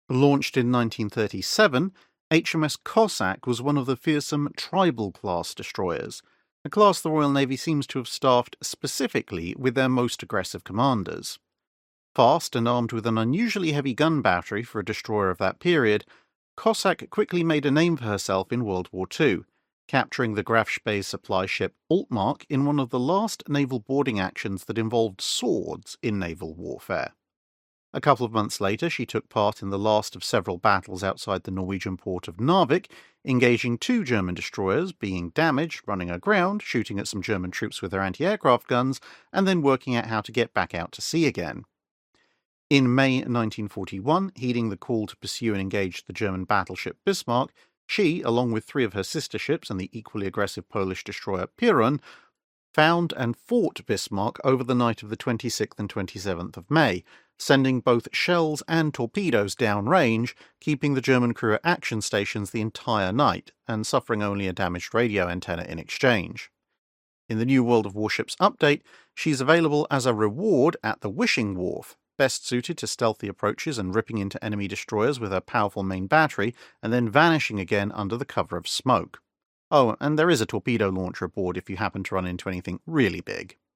Launched in 1937, HMS Cossack was one of the fearsome Tribal-class destroyers, a class the Royal Navy seems to have staffed specifically with their most aggressive commanders. Fast and armed with an unusually heavy gun battery for a destroyer of that period, Cossack quickly made a name for herself in World War II, capturing the Graf Spee supply ship Altmark in one of the last naval boarding actions that involved swords in naval warfare. A couple of months later, she took part in the last of several battles outside the Norwegian port of Narvik, engaging 2 German destroyers, being damaged, running aground, shooting at some German troops with their anti-aircraft guns, and then working out how to get back out to sea again. In May 1941, heeding the call to pursue and engage the German battleship Bismarck, she, along with 3 of her sister ships and the equally aggressive Polish destroyer Piorun, found and fought Bismarck over the night of the 26th and 27th of May, sending both shells and torpedoes downrange, keeping the German crew at action stations the entire night, and suffering only a damaged radio antenna in exchange. In the new World of Warships update, she's available as a reward at the Wishing Wharf, best suited to stealthy approaches and ripping into enemy destroyers with her powerful main battery, and then vanishing again under the cover of smoke. Oh, and there is a torpedo launcher aboard if you happen to run into anything really big.